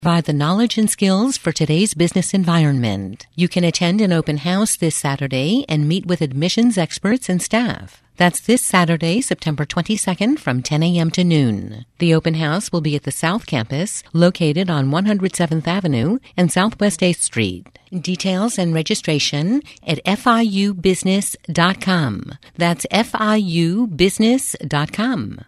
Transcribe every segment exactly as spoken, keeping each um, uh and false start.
Provide the knowledge and skills for today's business environment. You can attend an open house this Saturday and meet with admissions experts and staff. That's this Saturday, September twenty-second from ten a.m. to noon. The open house will be at the South Campus, located on one hundred seventh Avenue and Southwest eighth Street. Details and registration at F I U business dot com. That's F I U business dot com.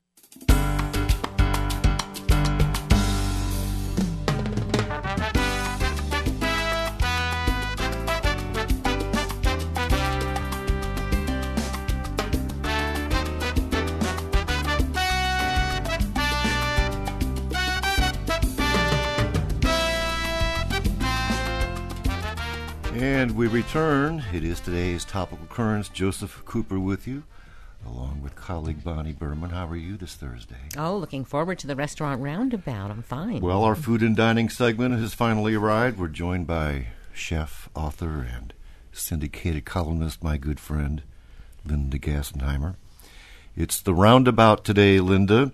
And we return. It is today's Topical Currents. Joseph Cooper with you, along with colleague Bonnie Berman. How are you this Thursday? Oh, looking forward to the restaurant roundabout. I'm fine. Well, our food and dining segment has finally arrived. We're joined by chef, author, and syndicated columnist, my good friend, Linda Gassenheimer. It's the roundabout today, Linda.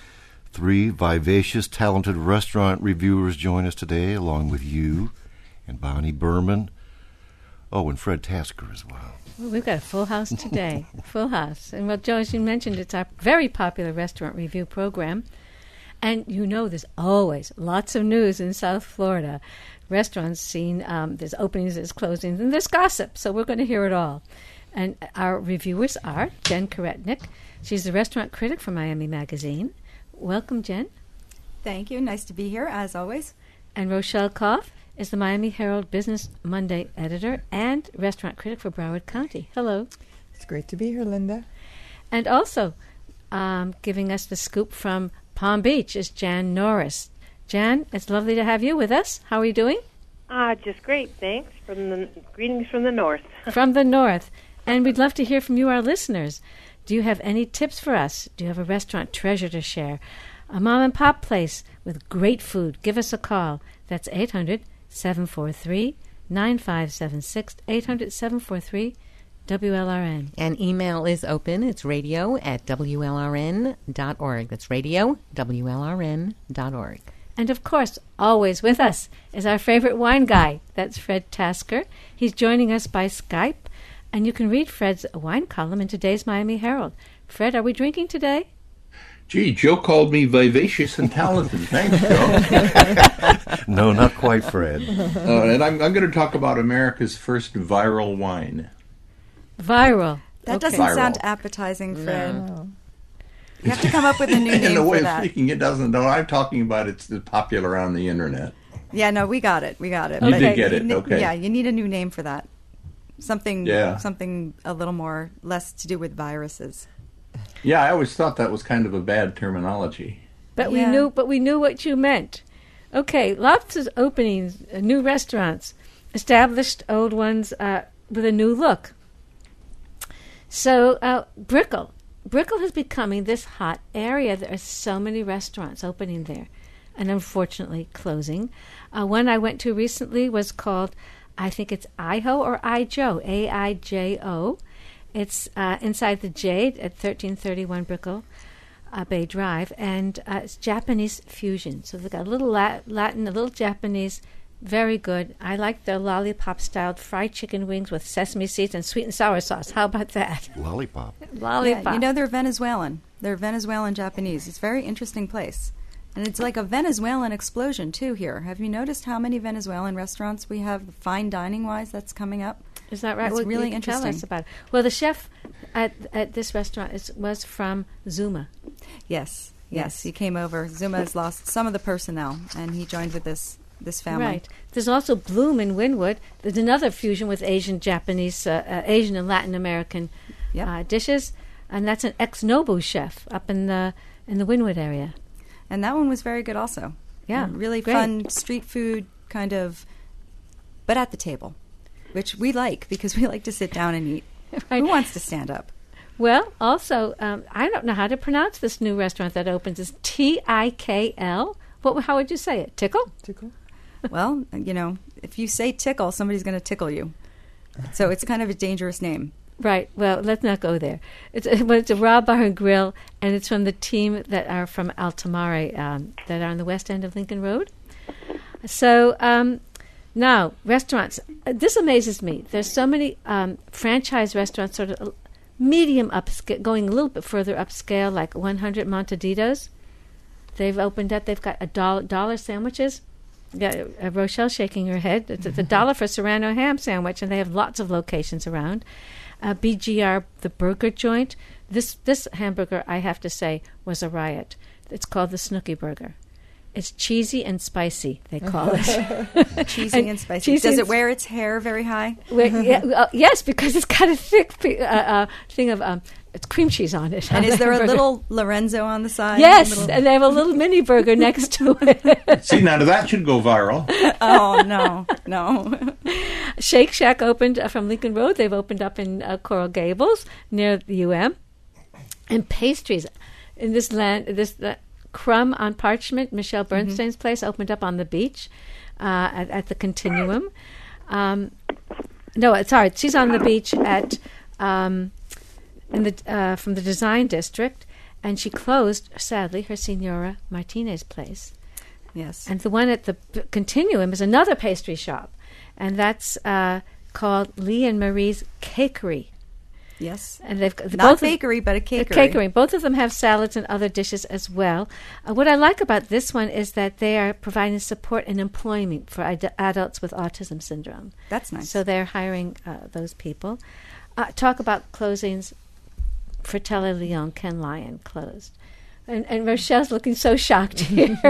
Three vivacious, talented restaurant reviewers join us today, along with you and Bonnie Berman. Oh, and Fred Tasker as well. Well, we've got a full house today. Full house. And well, Joe, as you mentioned, it's our very popular restaurant review program. And you know there's always lots of news in South Florida. Restaurants seen, um, there's openings, there's closings, and there's gossip. So we're going to hear it all. And our reviewers are Jen Karetnik. She's the restaurant critic for Miami Magazine. Welcome, Jen. Thank you. Nice to be here, as always. And Rochelle Koff is the Miami Herald Business Monday editor and restaurant critic for Broward County. Hello. It's great to be here, Linda. And also um, giving us the scoop from Palm Beach is Jan Norris. Jan, it's lovely to have you with us. How are you doing? Ah, uh, just great, thanks. From the greetings from the north. From the north. And we'd love to hear from you, our listeners. Do you have any tips for us? Do you have a restaurant treasure to share? A mom and pop place with great food? Give us a call. That's eight hundred, seven four three, nine five seven six, eight hundred, seven four three, W L R N. And email is open. It's radio at W L R N dot org. That's radio, W L R N dot org. And, of course, always with us is our favorite wine guy. That's Fred Tasker. He's joining us by Skype. And you can read Fred's wine column in today's Miami Herald. Fred, are we drinking today? Gee, Joe called me vivacious and talented. Thanks, Joe. No, not quite, Fred. Uh, and I'm, I'm going to talk about America's first viral wine. Viral. That okay. doesn't Viral. sound appetizing, Fred. No. You have to come up with a new name In the way for of that. speaking, it doesn't. No, I'm talking about it's popular on the internet. Yeah, no, we got it. We got it. You But did get it, ne- okay. Yeah, you need a new name for that. Something, Yeah. something a little more, less to do with viruses. Yeah, I always thought that was kind of a bad terminology. But we Yeah. knew, but we knew what you meant. Okay, lots of openings, uh, new restaurants, established old ones uh, with a new look. So uh, Brickell, Brickell is becoming this hot area. There are so many restaurants opening there, and unfortunately closing. Uh, one I went to recently was called, I think it's Ijo or Ijo, A I J O. It's uh, inside the Jade at thirteen thirty-one Brickell uh, Bay Drive, and uh, it's Japanese fusion. So they've got a little Lat- Latin, a little Japanese, very good. I like their lollipop-styled fried chicken wings with sesame seeds and sweet and sour sauce. How about that? Lollipop. Lollipop. Yeah, you know, they're Venezuelan. They're Venezuelan Japanese. It's a very interesting place. And it's like a Venezuelan explosion, too, here. Have you noticed how many Venezuelan restaurants we have, fine dining-wise, that's coming up? Is that right? It's Well, really you can Tell interesting. us about it. Well, the chef at at this restaurant is, was from Zuma. Yes, yes, Yes. he came over. Zuma has lost some of the personnel, and he joined with this this family. Right. There's also Bloom in Wynwood. There's another fusion with Asian, Japanese, uh, uh, Asian and Latin American Yep. uh, dishes, and that's an ex-Nobu chef up in the in the Wynwood area. And that one was very good also. Yeah, And really great. fun street food kind of, but at the table, which we like because we like to sit down and eat. Right. Who wants to stand up? Well, also, um, I don't know how to pronounce this new restaurant that opens. It's T I K L. What? How would you say it? Tickle? Tickle? Well, you know, if you say tickle, somebody's going to tickle you. So it's kind of a dangerous name. Right. Well, let's not go there. It's a, well, it's a raw bar and grill, and it's from the team that are from Altamare, um, that are on the west end of Lincoln Road. So um, now, restaurants. Uh, This amazes me. There's so many um, franchise restaurants, sort of medium upscale, going a little bit further upscale, like one hundred Monteditos. They've opened up. They've got a dollar, dollar sandwiches. Yeah, uh, Rochelle shaking her head. It's, it's a dollar for Serrano ham sandwich, and they have lots of locations around. Uh, B G R, the burger joint. This this hamburger, I have to say, was a riot. It's called the Snooky Burger. It's cheesy and spicy, they call it. Cheesy and, and spicy. Cheesy Does and it wear its hair very high? Well, yeah, uh, yes, because it's got a thick pe- uh, uh, thing of um, it's cream cheese on it. And on is there a hamburger. little Lorenzo on the side? Yes, Little... and they have a little mini burger next to it. See, now that should go viral. Oh, no, no. Shake Shack opened uh, from Lincoln Road. They've opened up in uh, Coral Gables near the U M. And pastries in this land, this uh, Crumb on Parchment, Michelle Bernstein's mm-hmm. place, opened up on the beach uh, at, at the Continuum. Um, no, sorry, she's on the beach at um, in the uh, from the Design District, and she closed, sadly, her Senora Martinez place. Yes, and the one at the p- Continuum is another pastry shop, and that's uh, called Lee and Marie's Cakery. Yes, and they've got not both bakery, of, but a cakery. A cakery. Both of them have salads and other dishes as well. Uh, what I like about this one is that they are providing support and employment for ad- adults with autism syndrome. That's nice. So they're hiring uh, those people. Uh, talk about closings. Fratelli Leone, Ken Lyon closed, and, and Rochelle's looking so shocked here.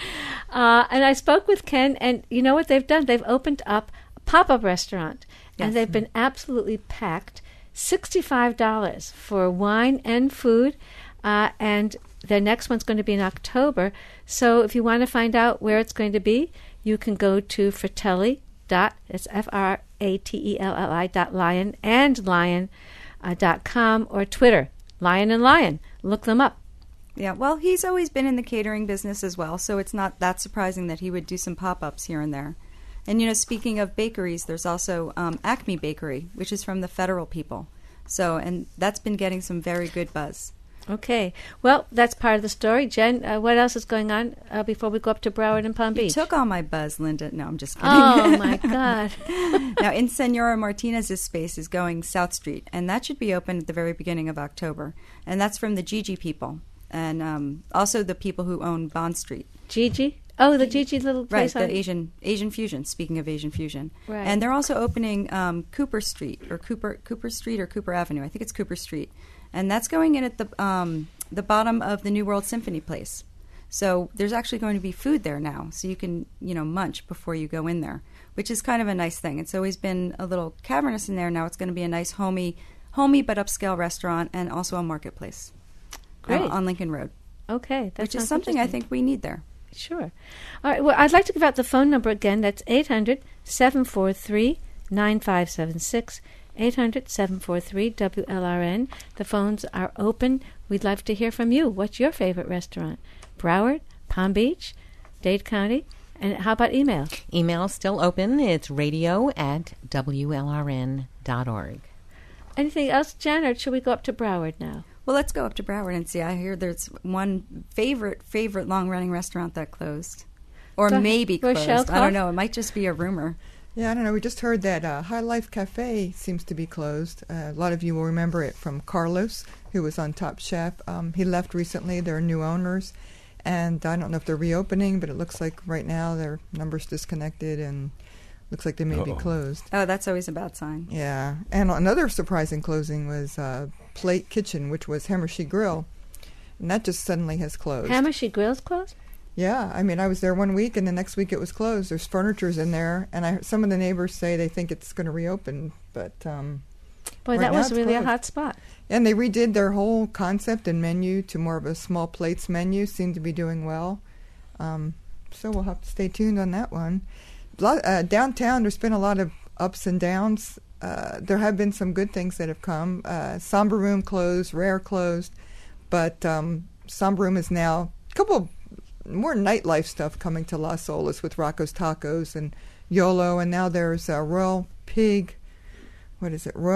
uh, and I spoke with Ken, and you know what they've done? They've opened up a pop-up restaurant, yes. and they've been absolutely packed. sixty-five dollars for wine and food, uh, and the next one's going to be in October. So if you want to find out where it's going to be, you can go to Fratelli dot, it's F R A T E L L I dot lion and lion uh, dot com or Twitter, Lion and Lion. Look them up. Yeah, well, he's always been in the catering business as well, so it's not that surprising that he would do some pop-ups here and there. And, you know, speaking of bakeries, there's also um, Acme Bakery, which is from the Federal people. So, and that's been getting some very good buzz. Okay. Well, that's part of the story. Jen, uh, what else is going on uh, before we go up to Broward and Palm Beach? You took all my buzz, Linda. No, I'm just kidding. Oh, my God. Now, in Senora Martinez's space is going South Street, and that should be open at the very beginning of October. And that's from the Gigi people, and um, also the people who own Bond Street. Gigi? Oh, the Gigi little place. Right, on the Asian Asian Fusion, speaking of Asian Fusion. Right. And they're also opening um, Cooper Street, or Cooper Cooper Street, or Cooper Avenue. I think it's Cooper Street. And that's going in at the um, the bottom of the New World Symphony place. So there's actually going to be food there now, so you can, you know, munch before you go in there, which is kind of a nice thing. It's always been a little cavernous in there. Now it's going to be a nice homey, homey but upscale restaurant, and also a marketplace. Great. Uh, on Lincoln Road. Okay. That which is something I think we need there. Sure. All right. Well, I'd like to give out the phone number again. That's eight hundred, seven four three, nine five seven six, eight hundred, seven four three, W L R N. The phones are open. We'd love to hear from you. What's your favorite restaurant? Broward, Palm Beach, Dade County? And how about email? Email's still open. It's radio at W L R N dot org. Anything else, Jen, or should we go up to Broward now? Well, let's go up to Broward and see. I hear there's one favorite, favorite long-running restaurant that closed. Or Go maybe Rochelle closed. I Clough? don't know. It might just be a rumor. Yeah, I don't know. We just heard that uh, High Life Cafe seems to be closed. Uh, a lot of you will remember it from Carlos, who was on Top Chef. Um, he left recently. There are new owners. And I don't know if they're reopening, but it looks like right now their number's disconnected and looks like they may Uh-oh. be closed. Oh, that's always a bad sign. Yeah. And another surprising closing was uh, Plate Kitchen, which was Hammershey Grill. And that just suddenly has closed. Hammershey Grill's closed? Yeah, I mean, I was there one week, and the next week it was closed. There's furnitures in there, and I heard some of the neighbors say they think it's going to reopen, but um, Boy, right that now was it's really closed. a hot spot. And they redid their whole concept and menu to more of a small plates menu. Seemed to be doing well. Um, so we'll have to stay tuned on that one. Lot, uh, downtown, there's been a lot of ups and downs. Uh, there have been some good things that have come. Uh, Somber Room closed, Rare closed, but um, Somber Room is now a couple of more nightlife stuff coming to Las Olas with Rocco's Tacos and YOLO, and now there's uh, Royal Pig. What is it? Royal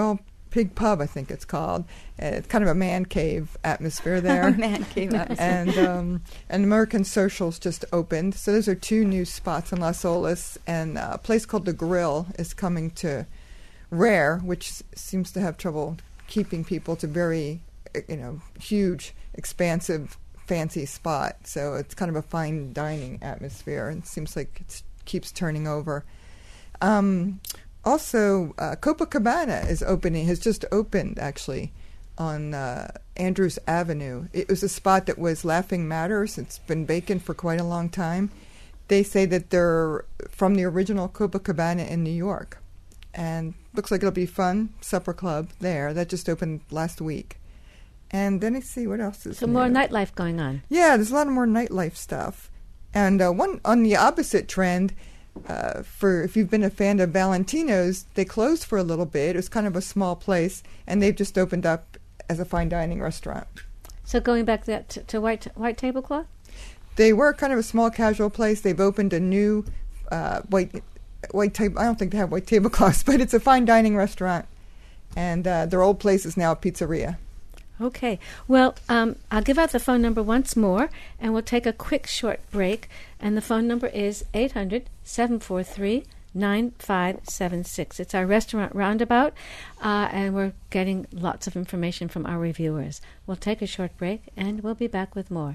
Pig Pub, I think it's called. Uh, it's kind of a man cave atmosphere there. Man cave atmosphere. And um, and American Socials just opened. So those are two new spots in Las Olas. And uh, a place called The Grill is coming to Rare, which s- seems to have trouble keeping people to very, uh, you know, huge, expansive, fancy spot. So it's kind of a fine dining atmosphere. And it seems like it keeps turning over. Um, also, uh, Copacabana is opening, has just opened, actually, on uh, Andrews Avenue. It was a spot that was Laughing Matters. It's been vacant for quite a long time. They say that they're from the original Copacabana in New York. And looks like it'll be fun. Supper Club there. That just opened last week. And then I see what else is So new. more nightlife going on. Yeah, there's a lot of more nightlife stuff. And uh, one on the opposite trend, uh, for if you've been a fan of Valentino's, they closed for a little bit. It was kind of a small place, and they've just opened up as a fine dining restaurant. So going back that to, to white white tablecloth? They were kind of a small casual place. They've opened a new uh, white white table. I don't think they have white tablecloths, but it's a fine dining restaurant, and uh, their old place is now a pizzeria. Okay. Well, um, I'll give out the phone number once more, and we'll take a quick short break. And the phone number is eight hundred, seven four three, nine five seven six. It's our restaurant roundabout, uh, and we're getting lots of information from our reviewers. We'll take a short break, and we'll be back with more.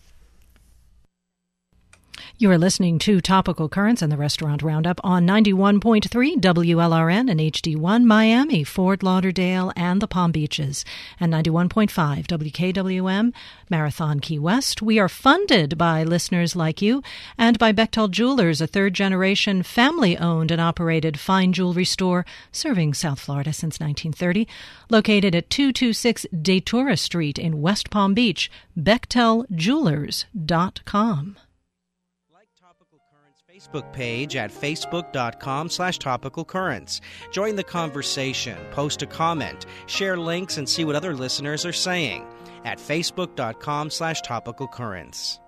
You are listening to Topical Currents and the Restaurant Roundup on ninety-one point three W L R N and H D one Miami, Fort Lauderdale, and the Palm Beaches, and ninety-one point five W K W M, Marathon Key West. We are funded by listeners like you and by Bechtel Jewelers, a third-generation family-owned and operated fine jewelry store serving South Florida since nineteen thirty, located at two twenty-six Datura Street in West Palm Beach, bechtel jewelers dot com. Facebook page at facebook.com slash topical currents. Join the conversation, post a comment, share links, and see what other listeners are saying at facebook.com slash topical currents.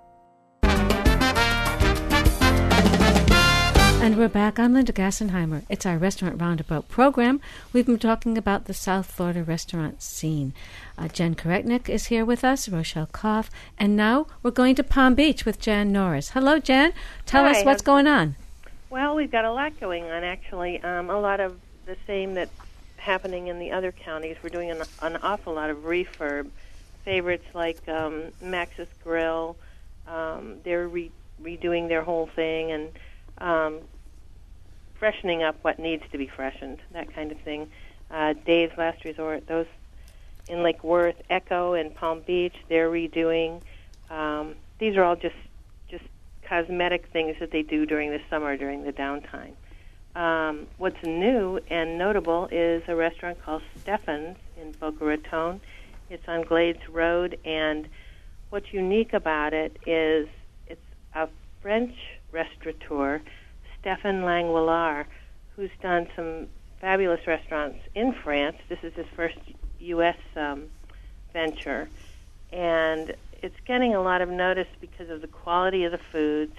And we're back. I'm Linda Gassenheimer. It's our Restaurant Roundabout program. We've been talking about the South Florida restaurant scene. Uh, Jen Koretnik is here with us, Rochelle Koff, and now we're going to Palm Beach with Jan Norris. Hello, Jan. Tell Hi, us what's how's- going on. Well, we've got a lot going on, actually. Um, a lot of the same that's happening in the other counties. We're doing an, an awful lot of refurb. Favorites like um, Max's Grill, um, they're re- redoing their whole thing and um, freshening up what needs to be freshened, that kind of thing. Uh, Dave's Last Resort, those in Lake Worth, Echo and Palm Beach, they're redoing. Um, these are all just just cosmetic things that they do during the summer, during the downtime. Um, what's new and notable is a restaurant called Stefan's in Boca Raton. It's on Glades Road, and what's unique about it is it's a French restaurateur, Stéphane Langlois, who's done some fabulous restaurants in France. This is his first U S um, venture, and it's getting a lot of notice because of the quality of the foods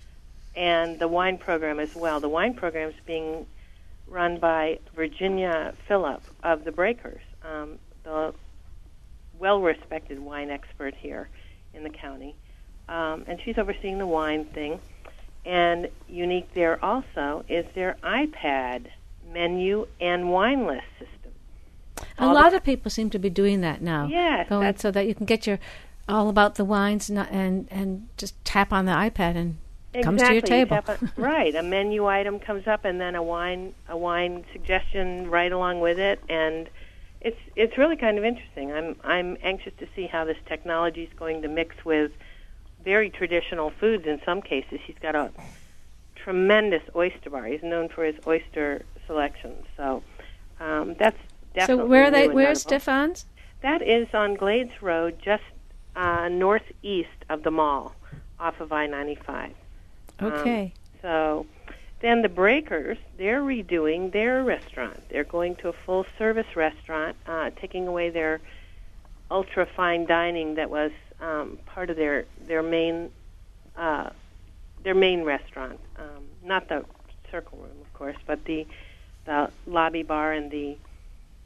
and the wine program as well. The wine program is being run by Virginia Phillip of the Breakers, um, the well-respected wine expert here in the county, um, and she's overseeing the wine thing. And unique there also is their iPad menu and wine list system. A All lot the- of people seem to be doing that now. Yes, Going that's- so that you can get your all about the wines and and, and just tap on the iPad and it comes to your Exactly. You table. tap on- right. A menu item comes up, and then a wine a wine suggestion right along with it, and it's it's really kind of interesting. I'm I'm anxious to see how this technology is going to mix with very traditional foods in some cases. He's got a tremendous oyster bar. He's known for his oyster selections. So um, that's definitely So where are they? new and Where's notable. Stefan's? That is on Glades Road, just uh, northeast of the mall, off of I ninety-five. Okay. Um, so then the Breakers, they're redoing their restaurant. They're going to a full-service restaurant, uh, taking away their ultra-fine dining that was um, part of their their main uh, their main restaurant. Um, not the circle room, of course, but the the lobby bar and the um,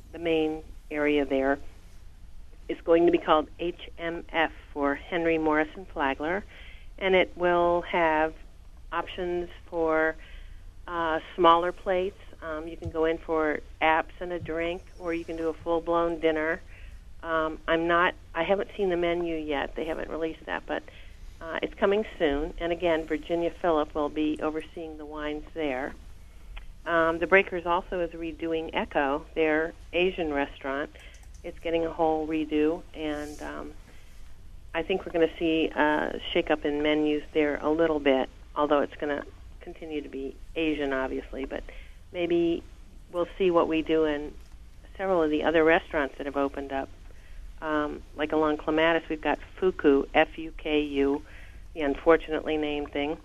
the main area there. It's going to be called H M F for Henry Morrison Flagler, and it will have options for uh, smaller plates. Um, you can go in for apps and a drink, or you can do a full-blown dinner. Um, I'm not. I haven't seen the menu yet. They haven't released that, but uh, it's coming soon. And again, Virginia Phillip will be overseeing the wines there. Um, the Breakers also is redoing Echo, their Asian restaurant. It's getting a whole redo, and um, I think we're going to see a shake-up in menus there a little bit, although it's going to continue to be Asian, obviously. But maybe we'll see what we do in several of the other restaurants that have opened up. Um, like along Clematis, we've got Fuku, F U K U, the unfortunately named thing.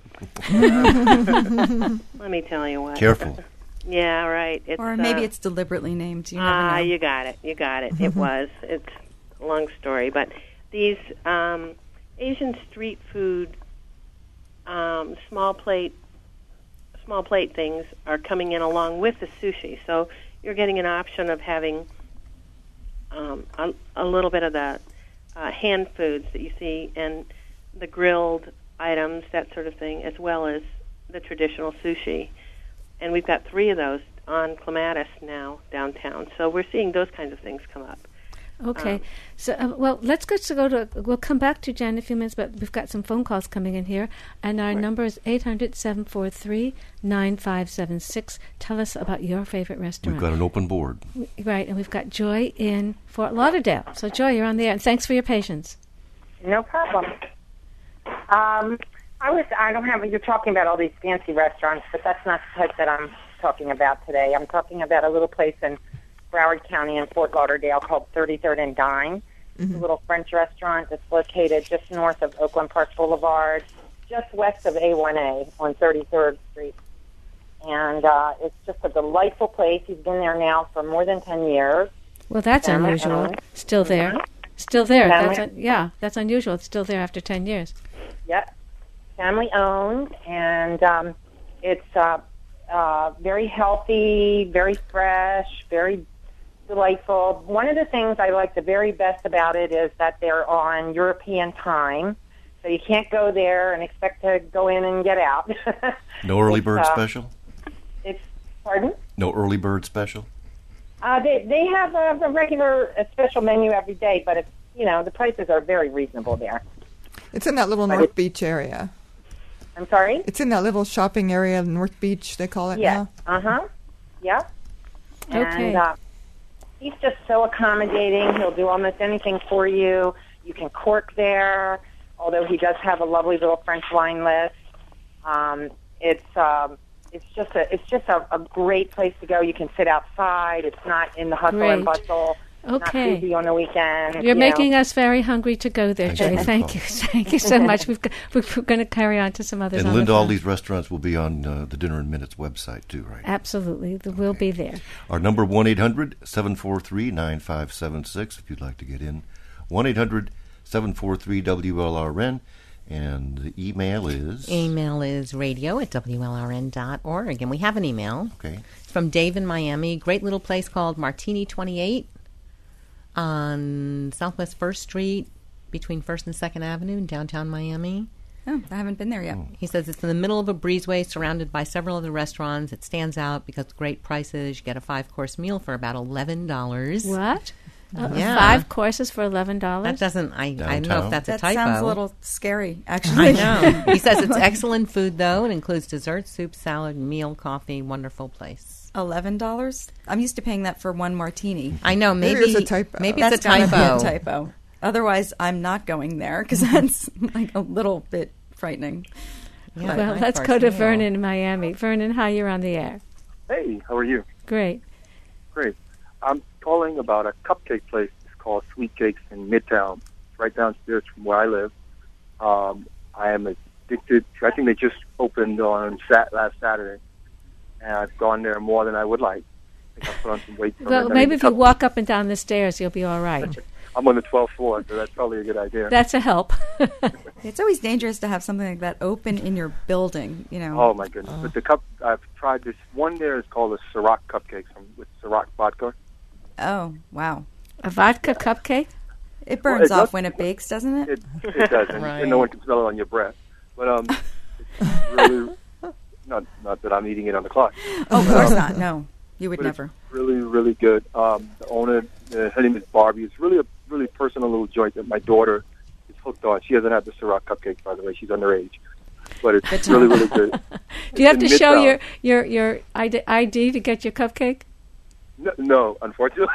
Let me tell you what. Careful. Yeah, right. It's, or maybe uh, it's deliberately named. You never Ah, know. you got it. You got it. It was. It's a long story. But these um, Asian street food, um, small plate, small plate things are coming in along with the sushi. So you're getting an option of having um, a, a little bit of the uh, hand foods that you see and the grilled items, that sort of thing, as well as the traditional sushi. And we've got three of those on Clematis now downtown. So we're seeing those kinds of things come up. Okay. Um, so, uh, well, let's go to go to. We'll come back to Jen in a few minutes, but we've got some phone calls coming in here, and our Right. number is eight hundred, seven four three, nine five seven six. Tell us about your favorite restaurant. We've got an open board. Right, and we've got Joy in Fort Lauderdale. So, Joy, you're on the air, and thanks for your patience. No problem. Um, I was. I don't have. You're talking about all these fancy restaurants, but that's not the type that I'm talking about today. I'm talking about a little place in Broward County in Fort Lauderdale called thirty-third and Dine. Mm-hmm. It's a little French restaurant that's located just north of Oakland Park Boulevard, just west of A one A on thirty-third Street. And uh, it's just a delightful place. He's been there now for more than ten years. Well, that's Family unusual. owned. Still there. Mhm. Still there. Family- That's un- yeah, that's unusual. It's still there after ten years. Yep. Family owned, and um, it's uh, uh, very healthy, very fresh, very delightful. One of the things I like the very best about it is that they're on European time, so you can't go there and expect to go in and get out. No early It's, bird uh, special? It's, pardon? No early bird special? Uh, they they have a, a regular a special menu every day, but it's, you know, the prices are very reasonable there. It's in that little But North it- Beach area. I'm sorry? It's in that little shopping area, North Beach, they call it Yeah. now. Uh-huh. Yeah. Okay. And uh, he's just so accommodating. He'll do almost anything for you. You can cork there, although he does have a lovely little French wine list. Um, it's um, it's just a it's just a, a great place to go. You can sit outside. It's not in the hustle and Great. bustle. Okay. Not busy on the weekend. You're you making know. us very hungry to go there, Thank Joy. you. Thank you. Thank you so much. We've got, we're going to carry on to some others. And on the Linda, all phone. these restaurants will be on uh, the Dinner and Minutes website, too, right? Absolutely. They will be there. Our number, one eight hundred, seven four three, nine five seven six, if you'd like to get in. one eight hundred, seven four three, W L R N. And the email is... Email is radio at W L R N dot org. And we have an email. Okay. It's from Dave in Miami. Great little place called Martini twenty-eight on Southwest first Street between first and second Avenue in downtown Miami. Oh, I haven't been there yet. He says it's in the middle of a breezeway surrounded by several other restaurants. It stands out because of great prices. You get a five-course meal for about eleven dollars. What? Uh, Yeah. Five courses for eleven dollars? That doesn't, I, I don't know Downtown. if that's That a typo. sounds a little scary, actually. I know. He says it's excellent food, though. It includes dessert, soup, salad, meal, coffee. Wonderful place. Eleven dollars? I'm used to paying that for one martini. I know. Maybe, Maybe it's a typo. Maybe it's That's a gotta typo. be a typo. Otherwise, I'm not going there because that's like a little bit frightening. Yeah, Well, five let's course go to meal. Vernon in Miami. Vernon, hi, you're on the air. Hey, how are you? Great. Great. I'm calling about a cupcake place. It's called Sweet Cakes in Midtown, right downstairs from where I live. Um, I am addicted. I think they just opened on sat- last Saturday, and I've gone there more than I would like. I think I put on some weight. from Well, it. I maybe mean, if you cup- walk up and down the stairs, you'll be all right. I'm on the twelfth floor, so that's probably a good idea. That's a help. It's always dangerous to have something like that open in your building, you know. Oh my goodness! But the cup I've tried this one there is called a Ciroc cupcake from, with Ciroc vodka, Oh, wow. A vodka cupcake? It burns Well, it off does- when it bakes, doesn't it? It, it does, and, Right. and no one can smell it on your breath. But um, it's really not not that I'm eating it on the clock. Oh, of course Um, not. No, you would but never. It's really, really good. Um, the owner, uh, her name is Barbie. It's really a really personal little joint that my daughter is hooked on. She hasn't had the Ciroc cupcakes, by the way. She's underage, but it's really, really good. Do you have to It's in show Midtown. your, your, your I D I D to get your cupcake? No, no, unfortunately.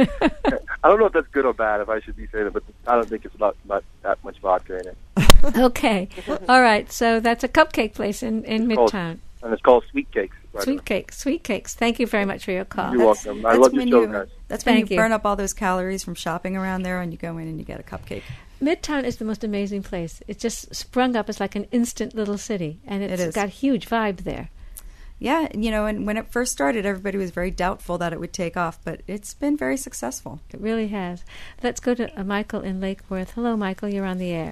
I don't know if that's good or bad, if I should be saying it, but I don't think it's not, not that much vodka in it. Okay. All right. So that's a cupcake place in, in It's called- Midtown. And it's called Sweet Cakes. by the way. Sweet cakes. Sweet cakes. Thank you very much for your call. You're welcome. I That's love your when show, you, guys. That's when Thank you you. burn up all those calories from shopping around there, and you go in and you get a cupcake. Midtown is the most amazing place. It just sprung up as like an instant little city, and it's It is. got huge vibe there. Yeah, you know, and when it first started, everybody was very doubtful that it would take off, but it's been very successful. It really has. Let's go to uh, Michael in Lake Worth. Hello, Michael. You're on the air.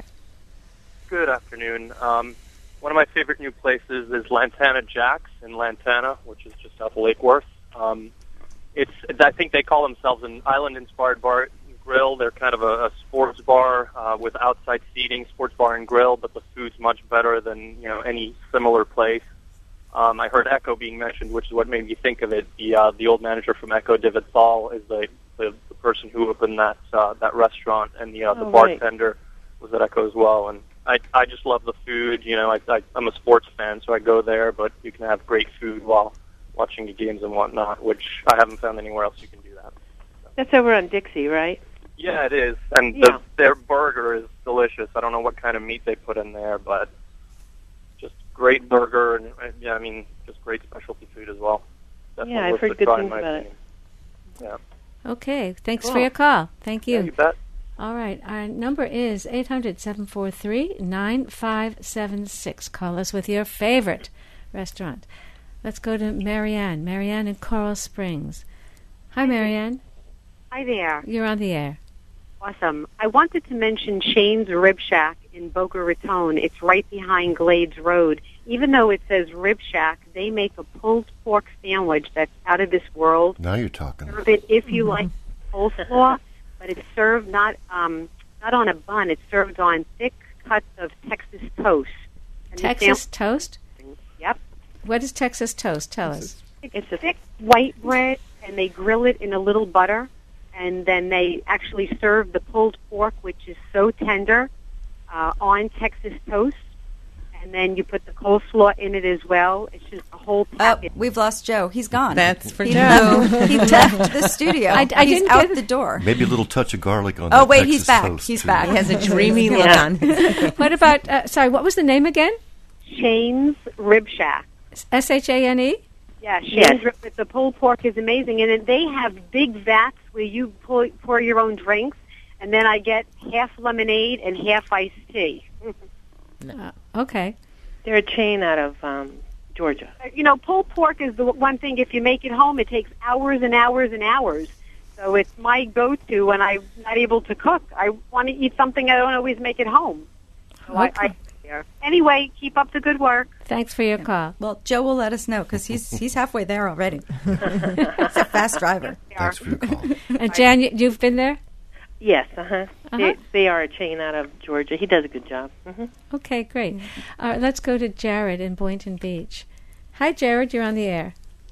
Good afternoon. Um, one of my favorite new places is Lantana Jack's in Lantana, which is just south of Lake Worth. Um, it's, I think they call themselves an island-inspired bar and grill. They're kind of a, a sports bar uh, with outside seating, sports bar and grill, but the food's much better than you know any similar place. Um, I heard Echo being mentioned, which is what made me think of it. The uh, the old manager from Echo, David Thal, is the, the the person who opened that uh, that restaurant, and the uh, the Oh, right. bartender was at Echo as well. And I I just love the food. You know, I, I I'm a sports fan, so I go there. But you can have great food while watching the games and whatnot, which I haven't found anywhere else you can do that. That's over on Dixie, right? Yeah, it is, and Yeah. the, their burger is delicious. I don't know what kind of meat they put in there, but just great burger, and uh, yeah, I mean, just great specialty food as well. Definitely Yeah, I've worth heard a good try, in things my about it. opinion. Yeah. Okay. Thanks for Cool. your call. Thank you. Yeah, you bet. All right. Our number is eight hundred, seven four three, nine five seven six. Call us with your favorite restaurant. Let's go to Marianne. Marianne in Coral Springs. Hi, Marianne. Hi there. You're on the air. Awesome. I wanted to mention Shane's Rib Shack in Boca Raton. It's right behind Glades Road. Even though it says Rib Shack, they make a pulled pork sandwich that's out of this world. Now you're talking. Serve it if you like coleslaw, but it's served not um, not on a bun. It's served on thick cuts of Texas toast. And the Texas sam- toast? Yep. What is Texas toast? Tell us. It's a thick white bread, and they grill it in a little butter, and then they actually serve the pulled pork, which is so tender, uh, on Texas toast, and then you put the coleslaw in it as well. It's just a whole Oh, package. we've lost Joe. He's gone. That's for he Joe. Moved. He left the studio. I- I He's didn't out get- the door. Maybe a little touch of garlic on Oh, that wait, Texas he's back. toast, He's too. back. He has a dreamy look Yeah. on. What about, uh, sorry, what was the name again? Shane's Rib Shack. S H A N E? Yeah, Shane's Yes. Rib. The pulled pork is amazing, and then they have big vats where you pour, pour your own drinks, and then I get half lemonade and half iced tea. Uh, okay. They're a chain out of um, Georgia. You know, pulled pork is the one thing, if you make it home, it takes hours and hours and hours. So it's my go-to when I'm not able to cook. I want to eat something I don't always make at home. So I, Okay. I Anyway, keep up the good work. Thanks for your call. Well, Joe will let us know because he's he's halfway there already. He's a fast driver. Thanks for your call. And Jan, you, you've been there? Yes, uh-huh. Uh-huh. They, they are a chain out of Georgia. He does a good job. hmm Okay, great. All right, let's go to Jared in Boynton Beach. Hi, Jared. You're on the air.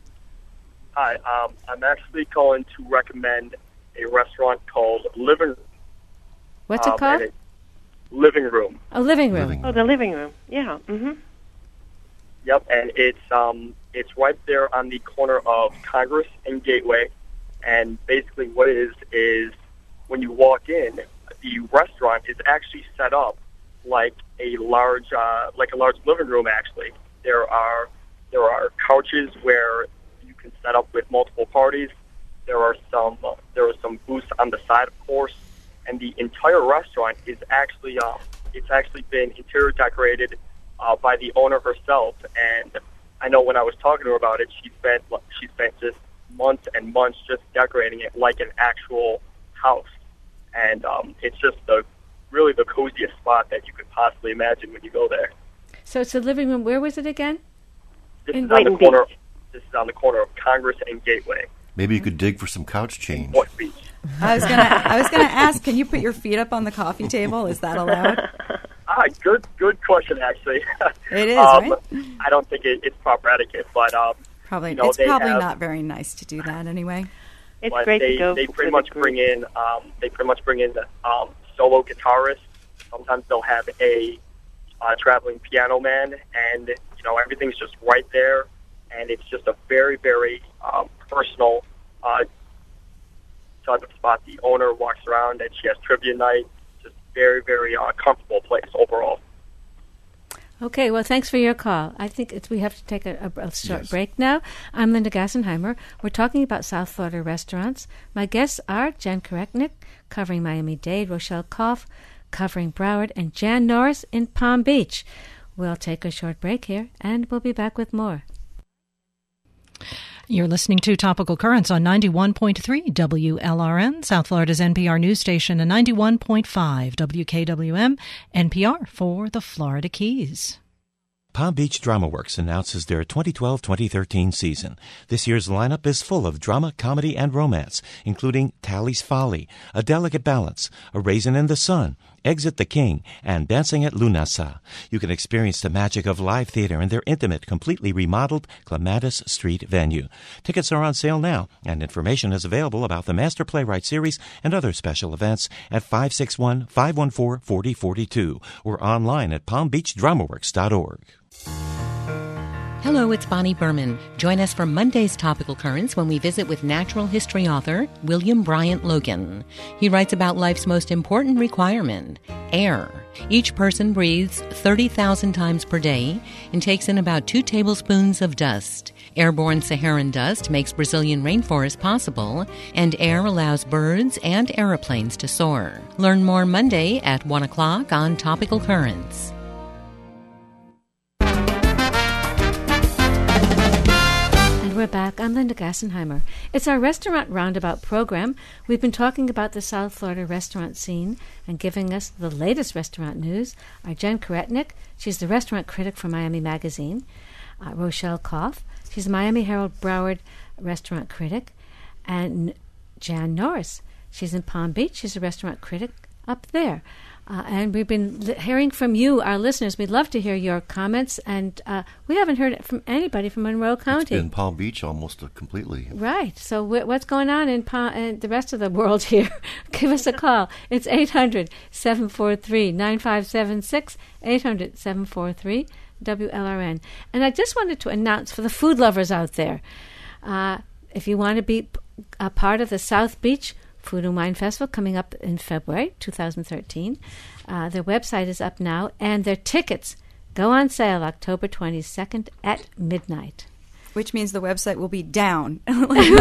Hi, um, I'm actually calling to recommend a restaurant called Living Room. What's it Um, called? and it- Living Room. A living room. Living Oh, the living room. Yeah. hmm Yep, and it's um, it's right there on the corner of Congress and Gateway. And basically, what it is is when you walk in, the restaurant is actually set up like a large uh, like a large living room. Actually, there are there are couches where you can set up with multiple parties. There are some uh, there are some booths on the side, of course, and the entire restaurant is actually um, it's actually been interior decorated uh, by the owner herself. And I know when I was talking to her about it, she spent she spent just months and months just decorating it like an actual house. And um, it's just the really the coziest spot that you could possibly imagine when you go there. So it's a living room. Where was it again? This In is on the Boynton corner. Beach. This is on the corner of Congress and Gateway. Maybe you could dig for some couch change. What beach? I was gonna. I was gonna ask. Can you put your feet up on the coffee table? Is that allowed? Ah, good, good question. Actually, it is. um, Right? I don't think it, it's proper etiquette, but um, probably you know, it's they probably have, not very nice to do that anyway. It's but great they, to go They pretty with much a group. bring in. Um, they pretty much bring in the um, solo guitarist. Sometimes they'll have a uh, traveling piano man, and you know everything's just right there, and it's just a very, very um, personal uh, type of spot. The owner walks around, and she has trivia night. Just very, very uh, comfortable place overall. Okay, well, thanks for your call. I think it's, we have to take a, a, a short Yes. break now. I'm Linda Gassenheimer. We're talking about South Florida restaurants. My guests are Jen Koreknick, covering Miami-Dade, Rochelle Koff, covering Broward, and Jan Norris in Palm Beach. We'll take a short break here, and we'll be back with more. You're listening to Topical Currents on ninety-one point three W L R N, South Florida's N P R news station, and ninety-one point five W K W M, N P R for the Florida Keys. Palm Beach Drama Works announces their twenty twelve twenty thirteen season. This year's lineup is full of drama, comedy, and romance, including Tally's Folly, A Delicate Balance, A Raisin in the Sun, Exit the King, and Dancing at Lunasa. You can experience the magic of live theater in their intimate, completely remodeled Clematis Street venue. Tickets are on sale now, and information is available about the Master Playwright Series and other special events at five six one, five one four, four zero four two or online at palm beach drama works dot org. Hello, it's Bonnie Berman. Join us for Monday's Topical Currents when we visit with natural history author William Bryant Logan. He writes about life's most important requirement, air. Each person breathes thirty thousand times per day and takes in about two tablespoons of dust. Airborne Saharan dust makes Brazilian rainforests possible, and air allows birds and aeroplanes to soar. Learn more Monday at one o'clock on Topical Currents. We're back. I'm Linda Gassenheimer. It's our Restaurant Roundabout program. We've been talking about the South Florida restaurant scene, and giving us the latest restaurant news are Jen Koretnick. She's the restaurant critic for Miami Magazine. Uh, Rochelle Koff. She's the Miami Herald Broward restaurant critic. And Jan Norris. She's in Palm Beach. She's a restaurant critic up there. Uh, and we've been li- hearing from you, our listeners. We'd love to hear your comments, and uh, we haven't heard it from anybody from Monroe County. It's been Palm Beach almost uh, completely. Right. So w- what's going on in, pa- in the rest of the world here? Give us a call. It's eight hundred, seven four three, nine five seven six, eight hundred, seven four three, W L R N. And I just wanted to announce for the food lovers out there, uh, if you want to be p- a part of the South Beach Food and Wine Festival coming up in February two thousand thirteen. Uh, their website is up now, and their tickets go on sale October twenty-second at midnight. Which means the website will be down in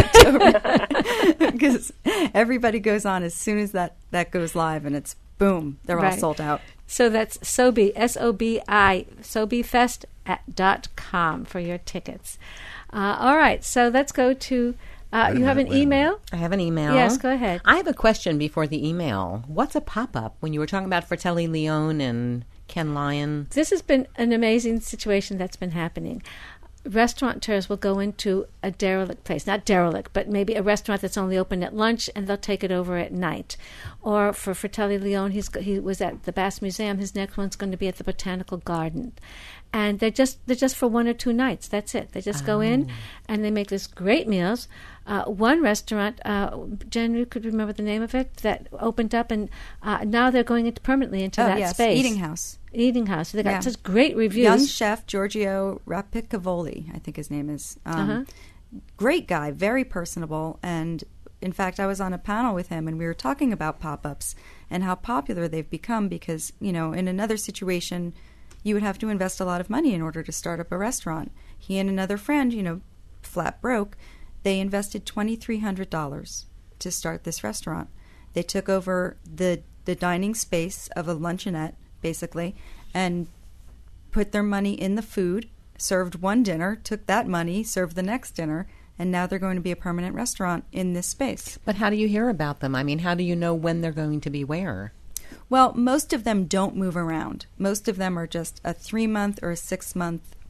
October because everybody goes on as soon as that, that goes live, and it's boom, they're Right. all sold out. So that's Sobi, S O B I, sobifest at dot com for your tickets. Uh, all right, so let's go to... Uh, you have an email? I have an email. Yes, go ahead. I have a question before the email. What's a pop-up? When you were talking about Fratelli Leone and Ken Lyon. This has been an amazing situation that's been happening. Restaurateurs will go into a derelict place, not derelict, but maybe a restaurant that's only open at lunch, and they'll take it over at night. Or for Fratelli Leone, he's, he was at the Bass Museum. His next one's going to be at the Botanical Garden. And they're just they're just for one or two nights. That's it. They just go in, and they make this great meals. Uh, one restaurant, uh, Jen, you could remember the name of it, that opened up, and uh, now they're going into permanently into Oh, that yes, space. Eating House. Eating House. They got Yeah. such great reviews. Young chef Giorgio Rapicavoli, I think his name is. Um, Uh-huh. Great guy, very personable, and in fact, I was on a panel with him, and we were talking about pop-ups and how popular they've become because, you know, in another situation, you would have to invest a lot of money in order to start up a restaurant. He and another friend, you know, flat broke, they invested two thousand three hundred dollars to start this restaurant. They took over the, the dining space of a luncheonette, basically, and put their money in the food, served one dinner, took that money, served the next dinner, and now they're going to be a permanent restaurant in this space. But how do you hear about them? I mean, how do you know when they're going to be where? Well, most of them don't move around. Most of them are just a three-month or a six-month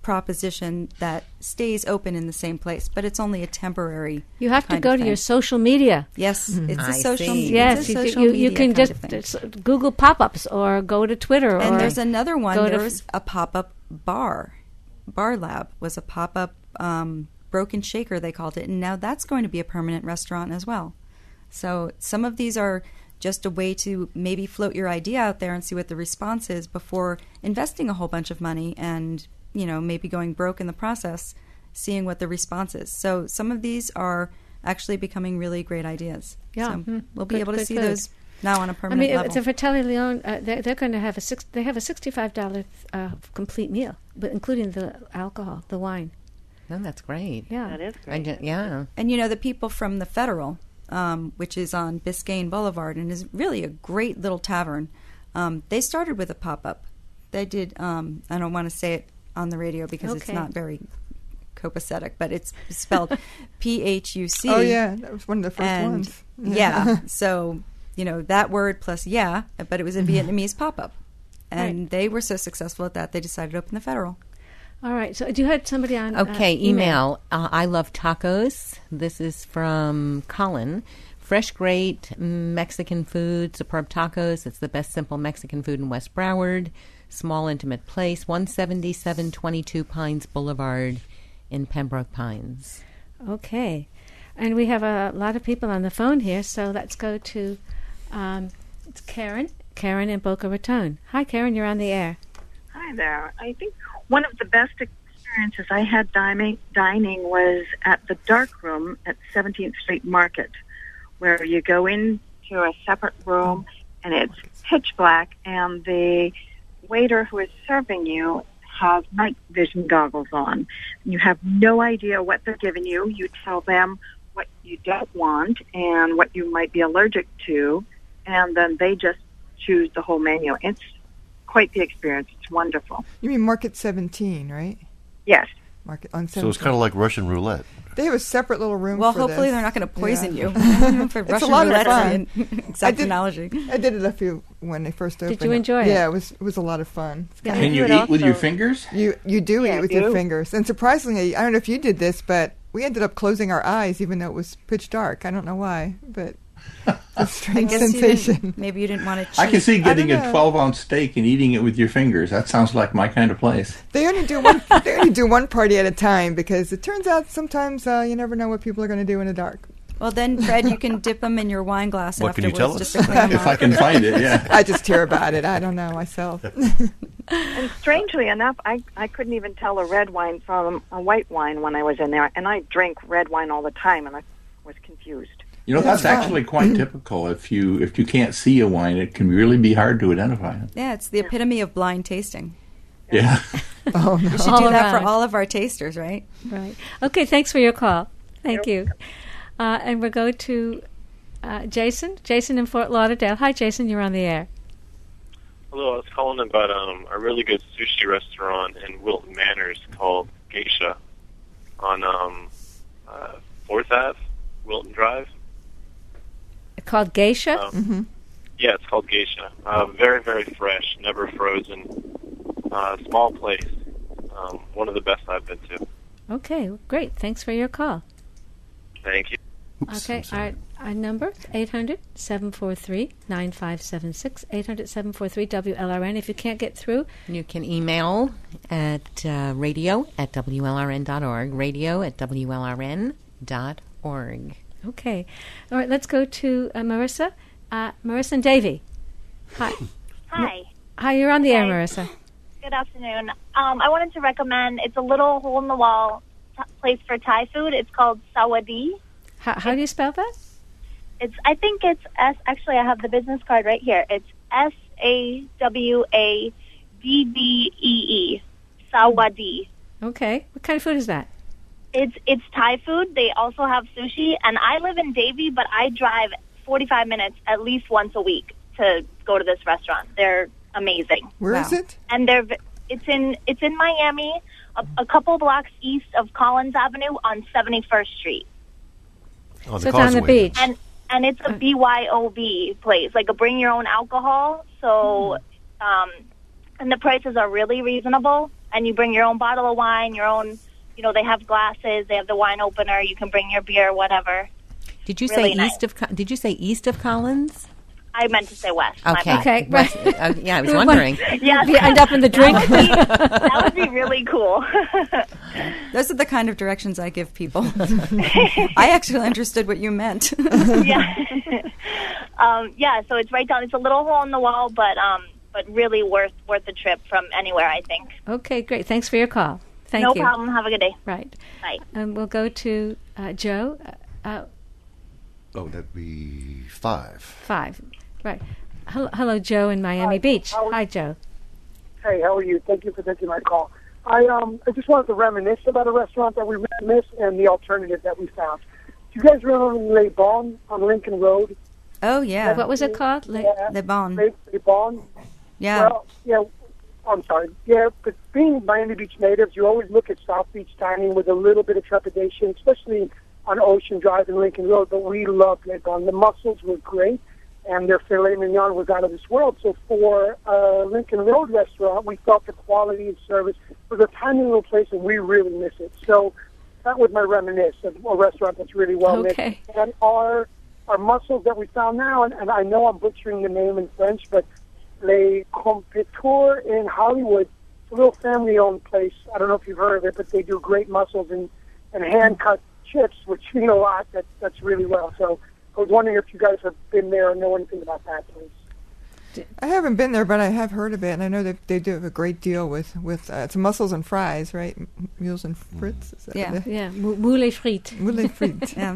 proposition that stays open in the same place, but it's only a temporary. You have to kind go of to thing. your social media. Yes, it's I a social. see. It's Yes, a you, social you, media you can kind just of thing. just Google pop-ups or go to Twitter. And or there's another one. go There to- was a pop-up bar. Bar Lab was a pop-up um, broken shaker, they called it, and now that's going to be a permanent restaurant as well. So some of these are just a way to maybe float your idea out there and see what the response is before investing a whole bunch of money and, you know, maybe going broke in the process, seeing what the response is. So some of these are actually becoming really great ideas. Yeah. So Hmm. we'll be Good, able to good, see good. those now on a I permanent mean, level. the Fratelli Leone, uh, they're, they're going to have a six. They have a sixty-five dollar uh, complete meal, but including the alcohol, the wine. Oh, that's great. Yeah, That is I great. ju- yeah. And you know, the people from the Federal, um, which is on Biscayne Boulevard and is really a great little tavern, um, they started with a pop-up. They did, um, I don't want to say it on the radio because it's Okay. not very copacetic, but it's spelled P H U C. Oh, yeah, that was one of the first and ones. Yeah, so, you know, that word plus yeah, but it was a Vietnamese pop-up. And Right. they were so successful at that, they decided to open the Federal. All right. So, do you had somebody on? Okay, uh, email. Uh, I love tacos. This is from Colin. Fresh, great Mexican food, superb tacos. It's the best simple Mexican food in West Broward. Small, intimate place, one seventy-seven twenty-two Pines Boulevard in Pembroke Pines. Okay, and we have a lot of people on the phone here. So let's go to um, it's Karen. Karen in Boca Raton. Hi, Karen. You're on the air. Hi there. I think one of the best experiences I had dining, dining was at the Dark Room at seventeenth Street Market, where you go into a separate room and it's pitch black, and the waiter who is serving you has night vision goggles on. You have no idea what they're giving you. You tell them what you don't want and what you might be allergic to, and then they just choose the whole menu. It's quite the experience. It's wonderful. You mean Market seventeen, right? Yes. Market on So seventeen. it's kind of like Russian roulette. They have a separate little room Well, for hopefully this. they're not going to poison Yeah. you. For It's Russian a lot of roulette is fun. an exact analogy. I did it a few when they first opened. you it. enjoy it? Yeah, it was it was a lot of fun. It's Yeah. kinda- Can you eat with your fingers? You you do Yeah, eat with I your do. fingers, and surprisingly, I don't know if you did this, but we ended up closing our eyes even though it was pitch dark. I don't know why, but it's a I strange guess you sensation. didn't, maybe you didn't want to cheat. I can see getting don't a know. twelve ounce steak and eating it with your fingers. That sounds like my kind of place. They only do one. They only do one party at a time because it turns out sometimes uh, you never know what people are going to do in the dark. Well, then, Fred, you can dip them in your wine glass What can you afterwards tell just us? to clean them If off. I can find it, yeah. I just hear about it. I don't know myself. And strangely enough, I, I couldn't even tell a red wine from a white wine when I was in there. And I drink red wine all the time, and I was confused. You know, that's That's fine. actually quite typical. If you if you can't see a wine, it can really be hard to identify it. Yeah, it's the epitome of blind tasting. Yeah. Oh no. We should All do that around. for all of our tasters, right? Right. Okay. Thanks for your call. Thank you. Uh, and we'll go to uh, Jason. Jason in Fort Lauderdale. Hi, Jason. You're on the air. Hello, I was calling about um, a really good sushi restaurant in Wilton Manors called Geisha on um, uh, fourth Avenue, Wilton Drive. Called Geisha. Um, Mm-hmm. Yeah, it's called Geisha. Uh, very, very fresh, never frozen. Uh, small place. Um, one of the best I've been to. Okay. Great. Thanks for your call. Thank you. Oops, Okay, I'm sorry. our, our number, eight hundred, seven four three, nine five seven six, eight hundred, seven four three, W L R N. If you can't get through, You can email at uh, radio at W L R N dot org, radio at W L R N dot org. okay. All right, let's go to uh, Marissa. Uh, Marissa and Davy. Hi. Hi. Hi, you're on the air, Hi. Marissa. Good afternoon. Um, I wanted to recommend, it's a little hole-in-the-wall t- place for Thai food. It's called Sawadi. How, how do you spell that? It's, I think it's S, actually I have the business card right here. It's S A W A D D E E. Sawadi. Okay. What kind of food is that? It's, it's Thai food. They also have sushi. And I live in Davie, but I drive forty-five minutes at least once a week to go to this restaurant. They're amazing. Where is it? And they're v- it's in it's in Miami, a, a couple blocks east of Collins Avenue on seventy-first Street. On So it's on the causeway. beach. And and it's a B Y O B place, like a bring your own alcohol. So, um, and the prices are really reasonable. and you bring your own bottle of wine, your own, you know, they have glasses, they have the wine opener, you can bring your beer, whatever. Did you Really say nice. east of? Co- Did you say east of Collins? I meant to say west. my Okay. bad. Okay, West- uh, yeah, I was wondering. Yes. You end up in the drink. That would be, that would be really cool. Those are the kind of directions I give people. I actually understood what you meant. yeah. um, yeah, so it's right down. It's a little hole in the wall, but um, but really worth worth the trip from anywhere, I think. Okay, great. Thanks for your call. Thank no you. problem. Have a good day. Right. Bye. Um, we'll go to uh, Joe. Uh, uh, Oh, that'd be five. five. Right. Hello, hello, Joe in Miami Hi. Beach. How are Hi, Joe. Hey, how are you? Thank you for taking my call. I um I just wanted to reminisce about a restaurant that we really missed and the alternative that we found. Do you guys remember Le Bon on Lincoln Road? Oh, yeah. What was it called? Le, Yeah. Le Bon. Le, Le Bon. Yeah. Well, yeah. I'm sorry. Yeah, but being Miami Beach natives, you always look at South Beach dining with a little bit of trepidation, especially on Ocean Drive and Lincoln Road. But we loved Le Bon. The mussels were great, and their filet mignon was out of this world. So for a Lincoln Road restaurant, we felt the quality of service was a tiny little place, and we really miss it. So that was my reminisce of a restaurant that's really well Okay. mixed. And our our mussels that we found now, and, and I know I'm butchering the name in French, but Les Comptoir in Hollywood, it's a little family-owned place. I don't know if you've heard of it, but they do great mussels and, and hand-cut chips, which mean a lot. That, that's really well. So I was wondering if you guys have been there or know anything about that place. I haven't been there, but I have heard of it, and I know that they do a great deal with with uh, it's mussels and fries, right? M- Mules and frites. Is that Yeah. what it- Yeah, mou- moule frites. Moule frites. Yeah.